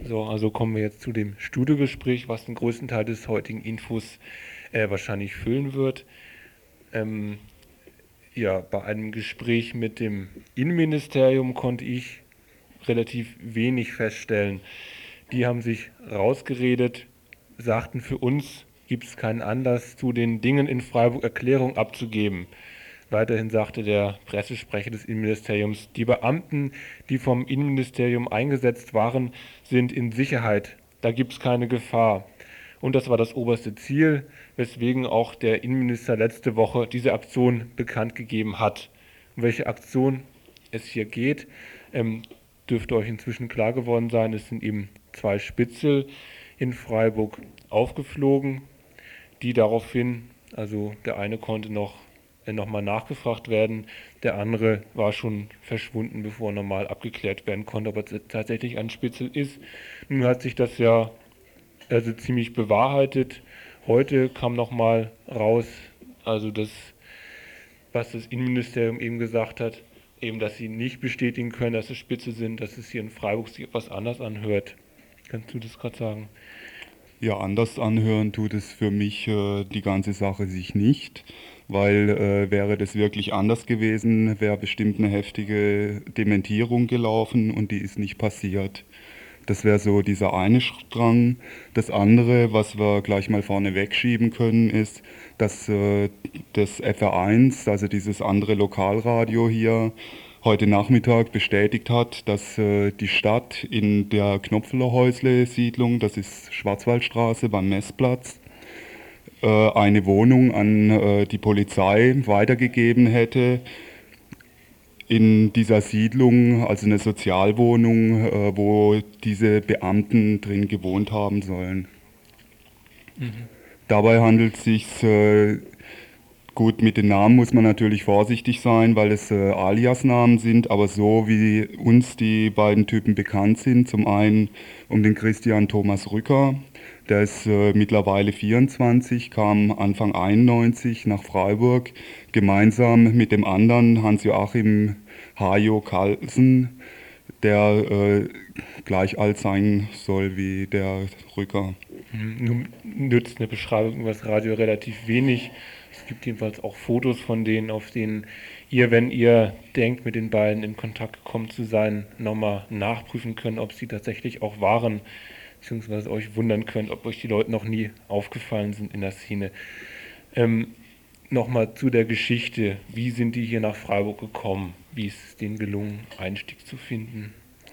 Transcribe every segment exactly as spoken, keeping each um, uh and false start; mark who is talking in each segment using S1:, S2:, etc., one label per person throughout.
S1: So, also kommen wir jetzt zu dem Studiogespräch, was den größten Teil des heutigen Infos äh, wahrscheinlich füllen wird. Ähm, ja, bei einem Gespräch mit dem Innenministerium konnte ich relativ wenig feststellen. Die haben sich rausgeredet, sagten, für uns gibt es keinen Anlass, zu den Dingen in Freiburg Erklärung abzugeben. Weiterhin sagte der Pressesprecher des Innenministeriums, die Beamten, die vom Innenministerium eingesetzt waren, sind in Sicherheit. Da gibt es keine Gefahr. Und das war das oberste Ziel, weswegen auch der Innenminister letzte Woche diese Aktion bekannt gegeben hat. Um welche Aktion es hier geht, ähm, dürfte euch inzwischen klar geworden sein. Es sind eben zwei Spitzel in Freiburg aufgeflogen, die daraufhin, also der eine konnte noch äh, nochmal nachgefragt werden, der andere war schon verschwunden, bevor normal abgeklärt werden konnte, ob er tatsächlich ein Spitzel ist. Nun hat sich das ja also ziemlich bewahrheitet. Heute kam nochmal raus, also das, was das Innenministerium eben gesagt hat, eben, dass sie nicht bestätigen können, dass es Spitze sind, dass es hier in Freiburg sich etwas anders anhört. Kannst du das gerade sagen?
S2: Ja, anders anhören tut es für mich äh, die ganze Sache sich nicht, weil äh, wäre das wirklich anders gewesen, wäre bestimmt eine heftige Dementierung gelaufen und die ist nicht passiert. Das wäre so dieser eine Strang. Das andere, was wir gleich mal vorne wegschieben können, ist, dass äh, das F R eins, also dieses andere Lokalradio hier, heute Nachmittag bestätigt hat, dass äh, die Stadt in der Knopflerhäusle-Siedlung, das ist Schwarzwaldstraße beim Messplatz, äh, eine Wohnung an äh, die Polizei weitergegeben hätte. In dieser Siedlung, also eine Sozialwohnung, äh, wo diese Beamten drin gewohnt haben sollen.
S1: Mhm.
S2: Dabei handelt es sich äh, gut, mit den Namen muss man natürlich vorsichtig sein, weil es äh, Alias-Namen sind, aber so wie uns die beiden Typen bekannt sind, zum einen um den Christian Thomas Rücker, der ist äh, mittlerweile vierundzwanzig, kam Anfang einundneunzig nach Freiburg, gemeinsam mit dem anderen Hans-Joachim Hajo Carlsen, der äh, gleich alt sein soll wie der Rücker.
S1: Nun nützt eine Beschreibung über das Radio relativ wenig. Es gibt jedenfalls auch Fotos von denen, auf denen ihr, wenn ihr denkt, mit den beiden in Kontakt gekommen zu sein, nochmal nachprüfen könnt, ob sie tatsächlich auch waren, beziehungsweise euch wundern könnt, ob euch die Leute noch nie aufgefallen sind in der Szene. Ähm, Nochmal zu der Geschichte. Wie sind die hier nach Freiburg gekommen? Wie ist es denen gelungen, Einstieg zu finden?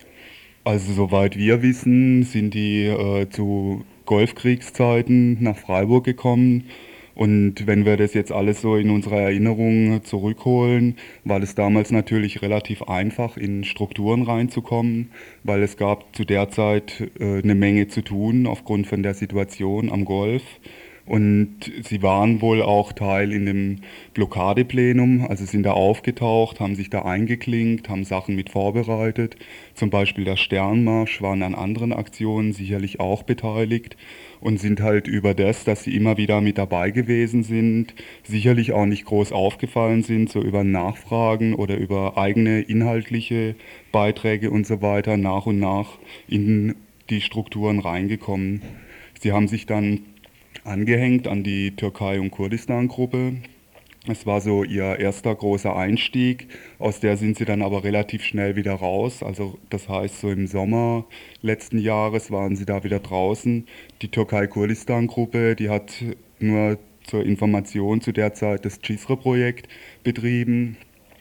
S2: Also soweit wir wissen, sind die äh, zu Golfkriegszeiten nach Freiburg gekommen. Und wenn wir das jetzt alles so in unserer Erinnerung zurückholen, war es damals natürlich relativ einfach, in Strukturen reinzukommen, weil es gab zu der Zeit äh, eine Menge zu tun aufgrund von der Situation am Golf. Und sie waren wohl auch Teil in dem Blockadeplenum, also sind da aufgetaucht, haben sich da eingeklinkt, haben Sachen mit vorbereitet. Zum Beispiel der Sternmarsch waren an anderen Aktionen sicherlich auch beteiligt und sind halt über das, dass sie immer wieder mit dabei gewesen sind, sicherlich auch nicht groß aufgefallen sind, so über Nachfragen oder über eigene inhaltliche Beiträge und so weiter, nach und nach in die Strukturen reingekommen. Sie haben sich dann angehängt an die Türkei- und Kurdistan-Gruppe. Es war so ihr erster großer Einstieg, aus der sind sie dann aber relativ schnell wieder raus. Also das heißt, so im Sommer letzten Jahres waren sie da wieder draußen. Die Türkei-Kurdistan-Gruppe, die hat nur zur Information zu der Zeit das Cisre-Projekt betrieben.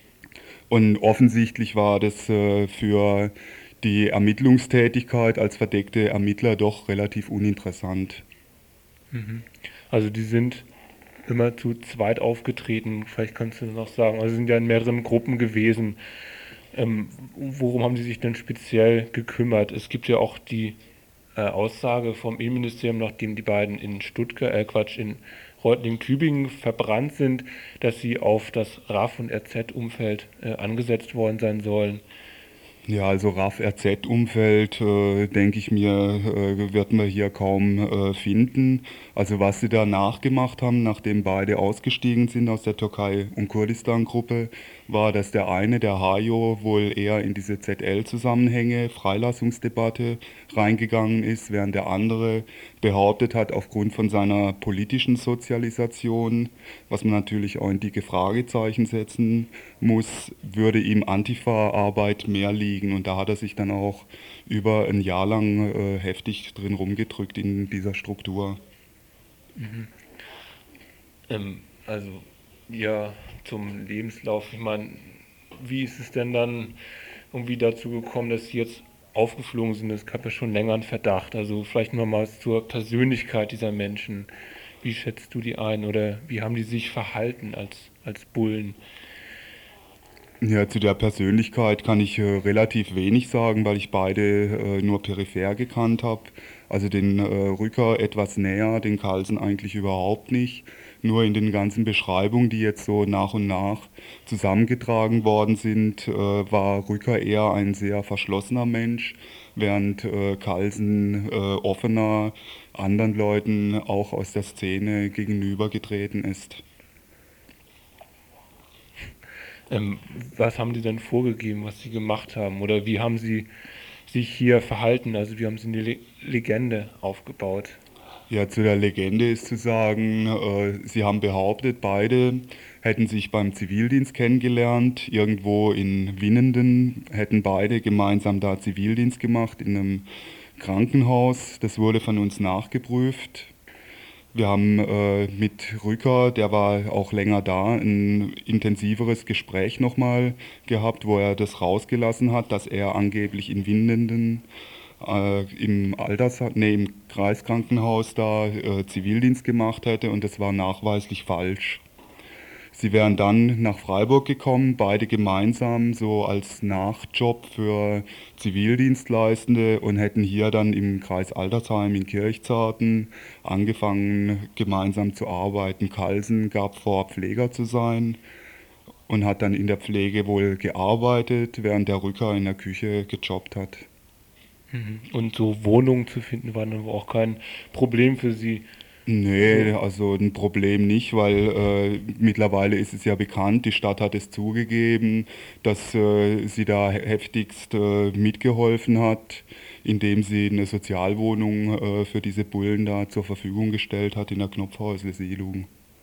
S2: Und offensichtlich war das äh, für die Ermittlungstätigkeit als verdeckte Ermittler doch relativ uninteressant.
S1: Mhm. Also die sind immer zu zweit aufgetreten. Vielleicht kannst du das noch sagen. Also sie sind ja in mehreren Gruppen gewesen. Ähm, worum haben sie sich denn speziell gekümmert? Es gibt ja auch die äh, Aussage vom Innenministerium, nachdem die beiden in Stuttgart, äh Quatsch, in Reutlingen-Tübingen verbrannt sind, dass sie auf das R A F- und R Z-Umfeld äh, angesetzt worden sein sollen.
S2: Ja, also R A F-R Z-Umfeld, äh, denke ich mir, äh, wird man hier kaum äh, finden. Also was sie da nachgemacht haben, nachdem beide ausgestiegen sind aus der Türkei- und Kurdistan-Gruppe, war, dass der eine, der Hajo, wohl eher in diese Z L-Zusammenhänge, Freilassungsdebatte reingegangen ist, während der andere behauptet hat, aufgrund von seiner politischen Sozialisation, was man natürlich auch in dicke Fragezeichen setzen muss, würde ihm Antifa-Arbeit mehr liegen. Und da hat er sich dann auch über ein Jahr lang äh, heftig drin rumgedrückt in dieser Struktur.
S1: Ähm, also ja, zum Lebenslauf. Ich meine, wie ist es denn dann irgendwie dazu gekommen, dass Sie jetzt aufgeflogen sind? Es gab ja schon länger einen Verdacht. Also vielleicht noch mal zur Persönlichkeit dieser Menschen. Wie schätzt du die ein oder wie haben die sich verhalten als, als Bullen?
S2: Ja, zu der Persönlichkeit kann ich äh, relativ wenig sagen, weil ich beide äh, nur peripher gekannt habe. Also den äh, Rücker etwas näher, den Carlsen eigentlich überhaupt nicht. Nur in den ganzen Beschreibungen, die jetzt so nach und nach zusammengetragen worden sind, äh, war Rücker eher ein sehr verschlossener Mensch, während äh, Carlsen äh, offener anderen Leuten auch aus der Szene gegenübergetreten ist.
S1: Ähm, was haben die denn vorgegeben, was sie gemacht haben? Oder wie haben sie sich hier verhalten? Also wie haben sie eine Le Legende aufgebaut?
S2: Ja, zu der Legende ist zu sagen, äh, sie haben behauptet, beide hätten sich beim Zivildienst kennengelernt, irgendwo in Winnenden, hätten beide gemeinsam da Zivildienst gemacht in einem Krankenhaus. Das wurde von uns nachgeprüft. Wir haben äh, mit Rücker, der war auch länger da, ein intensiveres Gespräch nochmal gehabt, wo er das rausgelassen hat, dass er angeblich in Winnenden äh, im Alters, nee, im Kreiskrankenhaus da äh, Zivildienst gemacht hätte und das war nachweislich falsch. Sie wären dann nach Freiburg gekommen, beide gemeinsam so als Nachjob für Zivildienstleistende und hätten hier dann im Kreis Altersheim in Kirchzarten angefangen, gemeinsam zu arbeiten. Carlsen gab vor, Pfleger zu sein und hat dann in der Pflege wohl gearbeitet, während der Rücker in der Küche gejobbt hat.
S1: Mhm. Und so Wohnungen zu finden war dann wohl auch kein Problem für sie.
S2: Nee,
S1: Also,
S2: also ein Problem nicht, weil äh, mittlerweile ist es ja bekannt, die Stadt hat es zugegeben, dass äh, sie da he- heftigst äh, mitgeholfen hat, indem sie eine Sozialwohnung äh, für diese Bullen da zur Verfügung gestellt hat in der Knopfhäusle-Siedlung.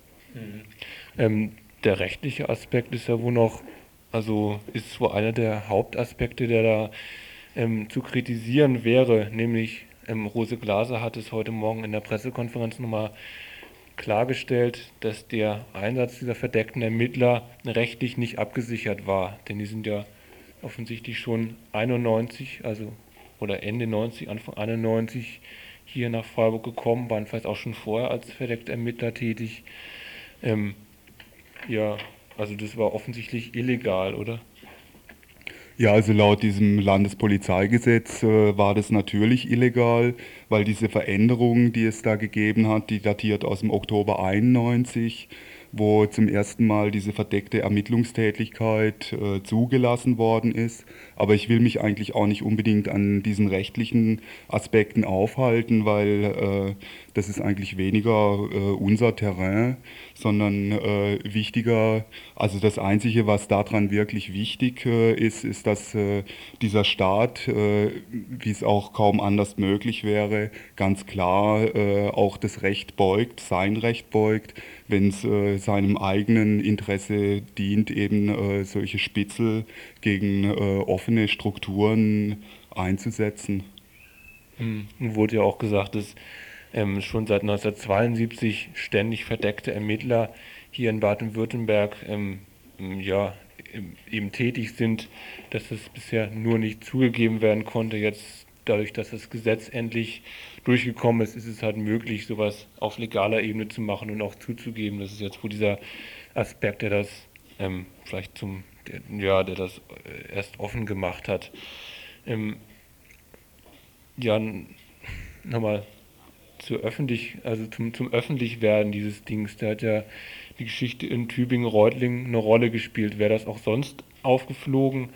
S1: ähm, der rechtliche Aspekt ist ja wohl noch, also ist wohl einer der Hauptaspekte, der da ähm, zu kritisieren wäre, nämlich ähm, Rose Glaser hat es heute Morgen in der Pressekonferenz nochmal klargestellt, dass der Einsatz dieser verdeckten Ermittler rechtlich nicht abgesichert war. Denn die sind ja offensichtlich schon einundneunzig, also oder Ende neunzig, Anfang einundneunzig hier nach Freiburg gekommen, waren vielleicht auch schon vorher als verdeckte Ermittler tätig. Ähm, ja, also das war offensichtlich illegal, oder?
S2: Ja, also laut diesem Landespolizeigesetz äh, war das natürlich illegal, weil diese Veränderung, die es da gegeben hat, die datiert aus dem Oktober einundneunzig, wo zum ersten Mal diese verdeckte Ermittlungstätigkeit äh, zugelassen worden ist. Aber ich will mich eigentlich auch nicht unbedingt an diesen rechtlichen Aspekten aufhalten, weil äh, das ist eigentlich weniger äh, unser Terrain, sondern äh, wichtiger, also das Einzige, was daran wirklich wichtig äh, ist, ist, dass äh, dieser Staat, äh, wie es auch kaum anders möglich wäre, ganz klar äh, auch das Recht beugt, sein Recht beugt, wenn es äh, seinem eigenen Interesse dient, eben äh, solche Spitzel gegen äh, offene Strukturen einzusetzen.
S1: Hm, wurde ja auch gesagt, dass ähm, schon seit neunzehnhundertzweiundsiebzig ständig verdeckte Ermittler hier in Baden-Württemberg ähm, ähm, ja, ähm, eben tätig sind, dass es bisher nur nicht zugegeben werden konnte. Jetzt, dadurch, dass das Gesetz endlich durchgekommen ist, ist es halt möglich, sowas auf legaler Ebene zu machen und auch zuzugeben. Das ist jetzt wohl dieser Aspekt, der das ähm, vielleicht zum, der, ja, der das äh, erst offen gemacht hat. Ähm, ja, nochmal zur öffentlich, also zum, zum Öffentlichwerden dieses Dings. Da hat ja die Geschichte in Tübingen-Reutlingen eine Rolle gespielt. Wäre das auch sonst aufgeflogen?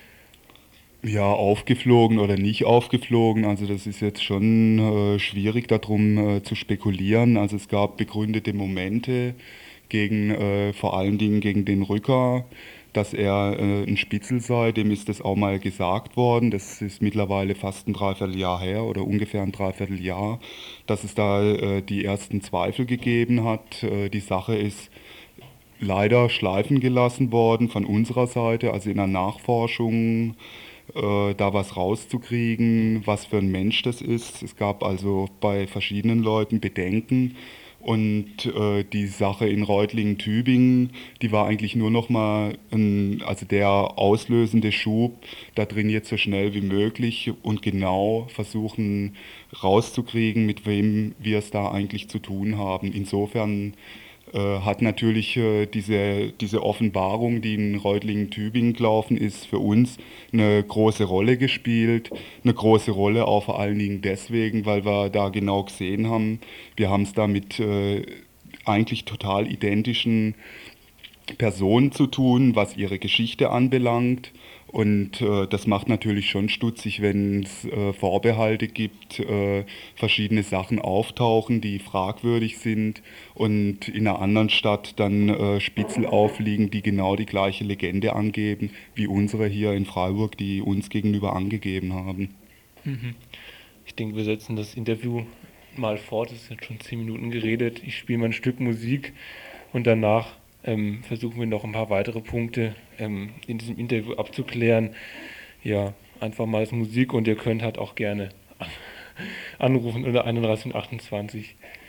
S2: Ja, aufgeflogen oder nicht aufgeflogen, also das ist jetzt schon äh, schwierig darum äh, zu spekulieren. Also es gab begründete Momente gegen, äh, vor allen Dingen gegen den Rücker, dass er äh, ein Spitzel sei. Dem ist das auch mal gesagt worden. Das ist mittlerweile fast ein Dreivierteljahr her oder ungefähr ein Dreivierteljahr, dass es da äh, die ersten Zweifel gegeben hat. Äh, die Sache ist leider schleifen gelassen worden von unserer Seite, also in der Nachforschung, äh, da was rauszukriegen, was für ein Mensch das ist. Es gab also bei verschiedenen Leuten Bedenken und äh, die Sache in Reutlingen-Tübingen, die war eigentlich nur noch mal ein, also der auslösende Schub, da drin jetzt so schnell wie möglich und genau versuchen rauszukriegen, mit wem wir es da eigentlich zu tun haben. Insofern äh, hat natürlich äh, diese, diese Offenbarung, die in Reutlingen-Tübingen gelaufen ist, für uns eine große Rolle gespielt. Eine große Rolle auch vor allen Dingen deswegen, weil wir da genau gesehen haben, wir haben es da mit äh, eigentlich total identischen Personen zu tun, was ihre Geschichte anbelangt. Und äh, das macht natürlich schon stutzig, wenn es äh, Vorbehalte gibt, äh, verschiedene Sachen auftauchen, die fragwürdig sind und in einer anderen Stadt dann äh, Spitzel aufliegen, die genau die gleiche Legende angeben, wie unsere hier in Freiburg, die uns gegenüber angegeben haben.
S1: Ich denke, wir setzen das Interview mal fort. Es ist jetzt schon zehn Minuten geredet. Ich spiele mal ein Stück Musik und danach ähm, versuchen wir noch ein paar weitere Punkte ähm, in diesem Interview abzuklären. Ja, einfach mal als Musik und ihr könnt halt auch gerne anrufen unter einunddreißig achtundzwanzig.